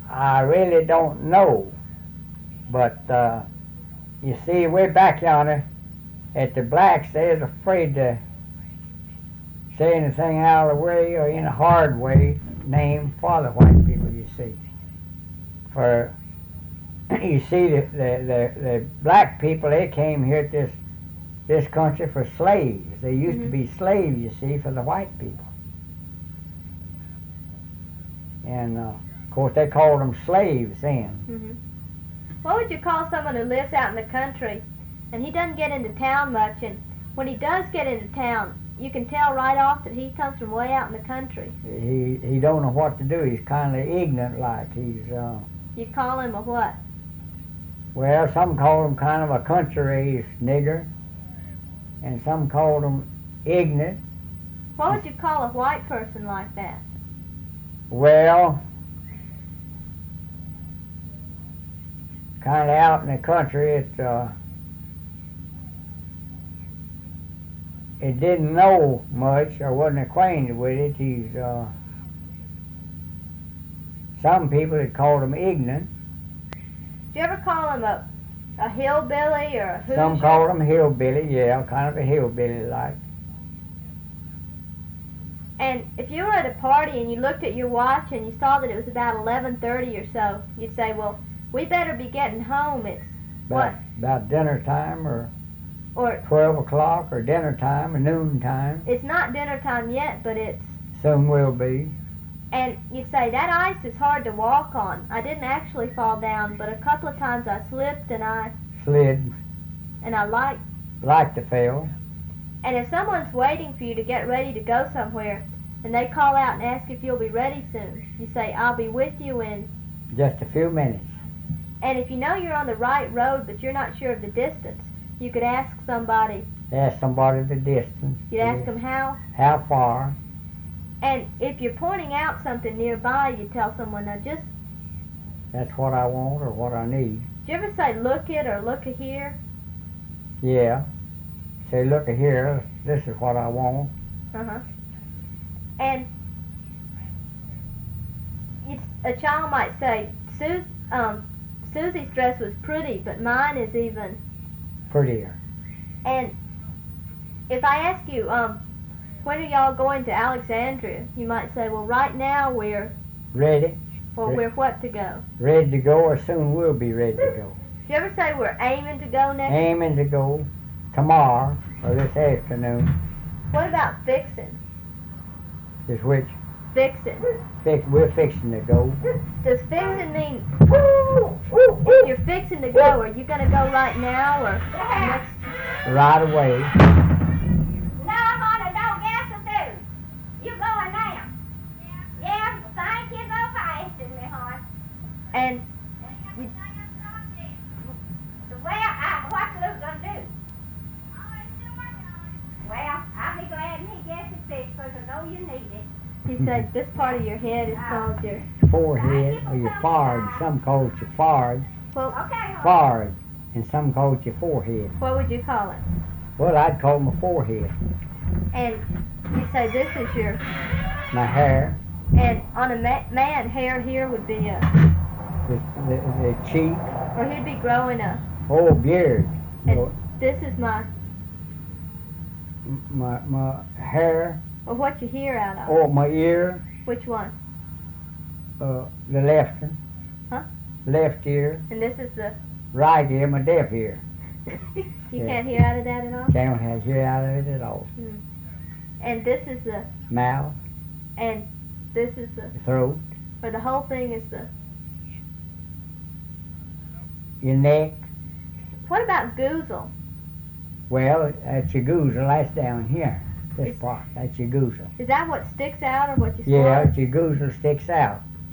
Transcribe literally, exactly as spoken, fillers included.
I really don't know. But uh, you see, way back yonder, at the blacks, they was afraid to say anything out of the way or in a hard way name for the white people, you see. For, you see, the, the, the, the black people, they came here to this, this country for slaves. They used Mm-hmm. to be slaves, you see, for the white people. And, uh, of course, they called them slaves then. Mm-hmm. What would you call someone who lives out in the country and he doesn't get into town much, and when he does get into town, you can tell right off that he comes from way out in the country? He he don't know what to do. He's kind of ignorant like. He's, uh, You call him a what? well, some call him kind of a country nigger, and some called him ignorant. What would you call a white person like that? Well, kind of out in the country, it uh, it didn't know much or wasn't acquainted with it. He's uh, some people had called him ignorant. Do you ever call him a a hillbilly or a hoosier? Some called him hillbilly. Yeah, kind of a hillbilly like. And if you were at a party and you looked at your watch and you saw that it was about eleven thirty or so, you'd say, well, we better be getting home. It's About, what? about dinner time or Or twelve o'clock or dinner time or noon time. it's not dinner time yet, but it's... Soon will be. And you'd say, that ice is hard to walk on. I didn't actually fall down, but a couple of times I slipped and I Slid and I liked... like to fail. And if someone's waiting for you to get ready to go somewhere, and they call out and ask if you'll be ready soon, you say, I'll be with you in... Just a few minutes. And if you know you're on the right road, but you're not sure of the distance, you could ask somebody. Ask somebody the distance. You'd ask them how. How far. And if you're pointing out something nearby, you tell someone, now just... That's what I want or what I need. Do you ever say, look it or look a here? Yeah. Say, look here, this is what I want. Uh-huh. And it's, a child might say, Sus, um, Susie's dress was pretty, but mine is even... Prettier. And if I ask you, um, when are y'all going to Alexandria? You might say, well, right now we're... Ready. Or Re- we're what to go? Ready to go or soon we'll be ready to go. Do you ever say we're aiming to go next? Aiming to go tomorrow or this afternoon. What about fixing? Is which Fixing. fix, we're fixing to go. Does fixing mean, if you're fixing to go, are you going to go right now or next? Right away. No, honey, don't guess a thing. You going now? Yeah, thank you, go fast in me, hon. And Well, I, what's Luke gonna do? Well, I'll be glad when he gets it fixed, because I know you need it. you said this part of your head is called your, Forehead or your forehead. Some call it your forehead. well, Okay, hon. Forehead. And some call it your forehead. what would you call it? Well, I'd call my forehead. And you say this is your, My hair. and on a ma- man, hair here would be a, The, the, the cheek. or he'd be growing a, Oh, beard. And- No, this is my, my, my hair. or what you hear out of. Oh, my ear. Which one? Uh, the left one. Huh? Left ear. And this is the, Right ear, my deaf ear. you Yeah. can't hear out of that at all? Can't have hear out of it at all. And this is the, Mouth, and this is the, throat, or the whole thing is the, your neck. what about goozle? Well, that's your goozle. That's down here. This Is- part. That's your goozle. Is that what sticks out or what you Yeah, swallow? it's your goozle sticks out.